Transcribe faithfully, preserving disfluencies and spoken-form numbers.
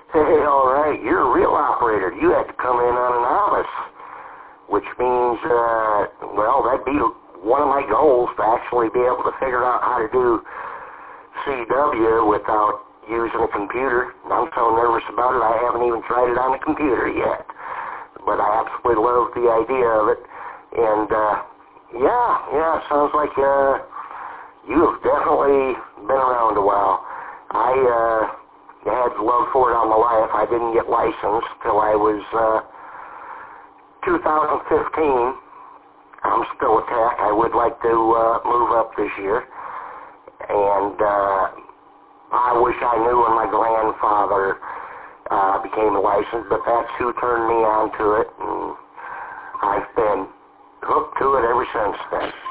Hey, all right, you're a real operator. You had to come in on a novice, which means, uh, well, that'd be one of my goals, to actually be able to figure out how to do C W without using a computer. I'm so nervous about it, I haven't even tried it on the computer yet. But I absolutely love the idea of it. And, uh, yeah, yeah, sounds like uh, you have definitely been around a while. I uh, had love for it all my life. I didn't get licensed till I was uh, two thousand fifteen. I'm still a tech. I would like to uh, move up this year. And uh, I wish I knew when my grandfather uh, became licensed, but that's who turned me on to it. And I've been hooked to it ever since then.